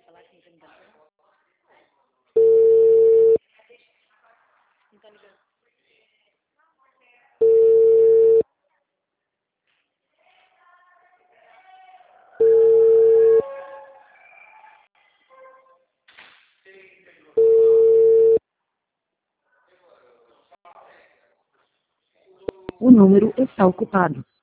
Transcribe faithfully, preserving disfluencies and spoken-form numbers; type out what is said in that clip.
falar com quem está. Não está ligado. O número está ocupado.